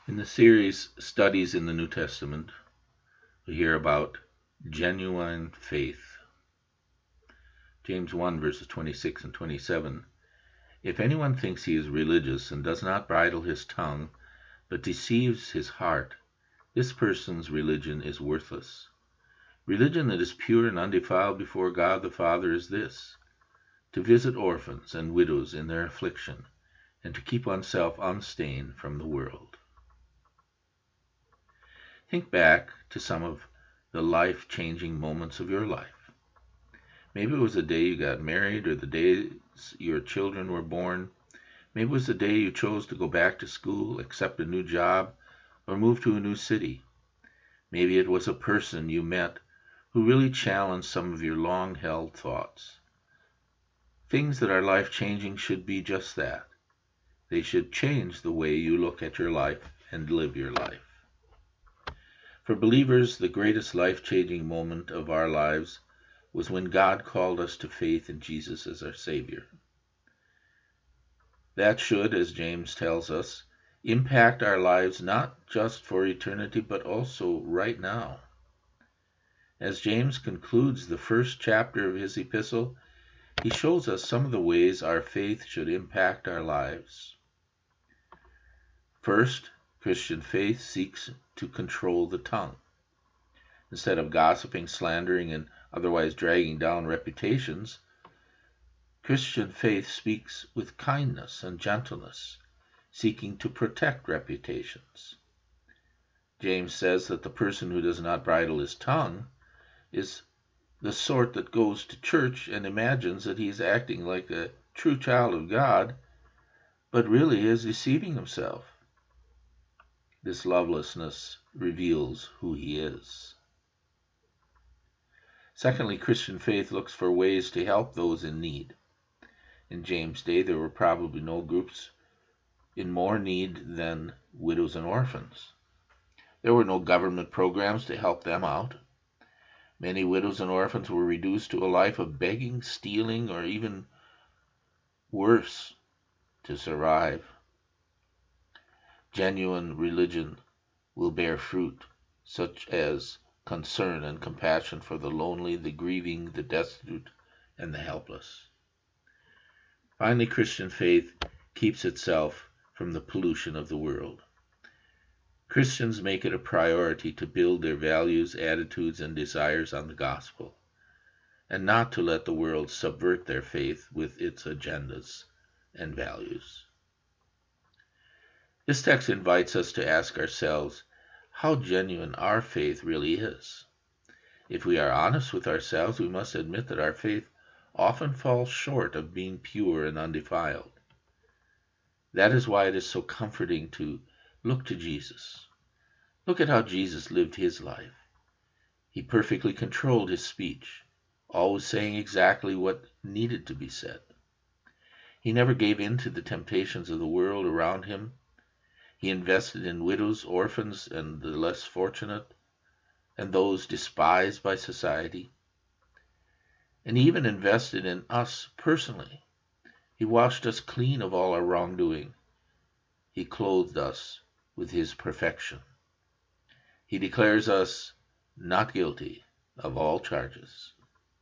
In the series Studies in the New Testament, we hear about genuine faith. James 1 verses 26 and 27. If anyone thinks he is religious and does not bridle his tongue, but deceives his heart, this person's religion is worthless. Religion that is pure and undefiled before God the Father is this: to visit orphans and widows in their affliction, and to keep oneself unstained from the world. Think back to some of the life-changing moments of your life. Maybe it was the day you got married, or the day your children were born. Maybe it was the day you chose to go back to school, accept a new job, or move to a new city. Maybe it was a person you met who really challenged some of your long-held thoughts. Things that are life-changing should be just that. They should change the way you look at your life and live your life. For believers, the greatest life-changing moment of our lives was when God called us to faith in Jesus as our Savior. That should, as James tells us, impact our lives not just for eternity, but also right now. As James concludes the first chapter of his epistle, he shows us some of the ways our faith should impact our lives. First, Christian faith seeks to control the tongue. Instead of gossiping, slandering, and otherwise dragging down reputations, Christian faith speaks with kindness and gentleness, seeking to protect reputations. James says that the person who does not bridle his tongue is the sort that goes to church and imagines that he is acting like a true child of God, but really is deceiving himself. This lovelessness reveals who he is. Secondly, Christian faith looks for ways to help those in need. In James' day, there were probably no groups in more need than widows and orphans. There were no government programs to help them out. Many widows and orphans were reduced to a life of begging, stealing, or even worse, to survive. Genuine religion will bear fruit, such as concern and compassion for the lonely, the grieving, the destitute, and the helpless. Finally, Christian faith keeps itself from the pollution of the world. Christians make it a priority to build their values, attitudes, and desires on the gospel, and not to let the world subvert their faith with its agendas and values. This text invites us to ask ourselves how genuine our faith really is. If we are honest with ourselves, we must admit that our faith often falls short of being pure and undefiled. That is why it is so comforting to look to Jesus. Look at how Jesus lived his life. He perfectly controlled his speech, always saying exactly what needed to be said. He never gave in to the temptations of the world around him. He invested in widows, orphans, and the less fortunate, and those despised by society. And he even invested in us personally. He washed us clean of all our wrongdoing. He clothed us with his perfection. He declares us not guilty of all charges.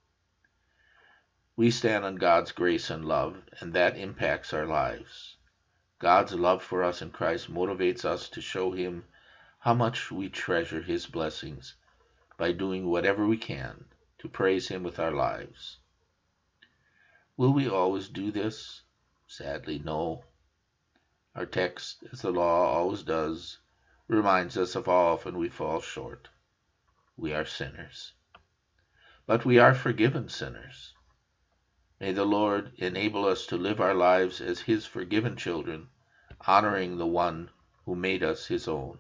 We stand on God's grace and love, and that impacts our lives. God's love for us in Christ motivates us to show him how much we treasure his blessings by doing whatever we can to praise him with our lives. Will we always do this? Sadly, no. Our text, as the law always does, reminds us of how often we fall short. We are sinners. But we are forgiven sinners. May the Lord enable us to live our lives as his forgiven children, honoring the one who made us his own.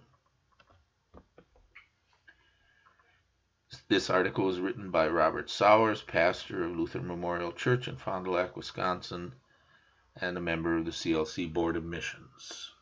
This article was written by Robert Sowers, pastor of Lutheran Memorial Church in Fond du Lac, Wisconsin, and a member of the CLC Board of Missions.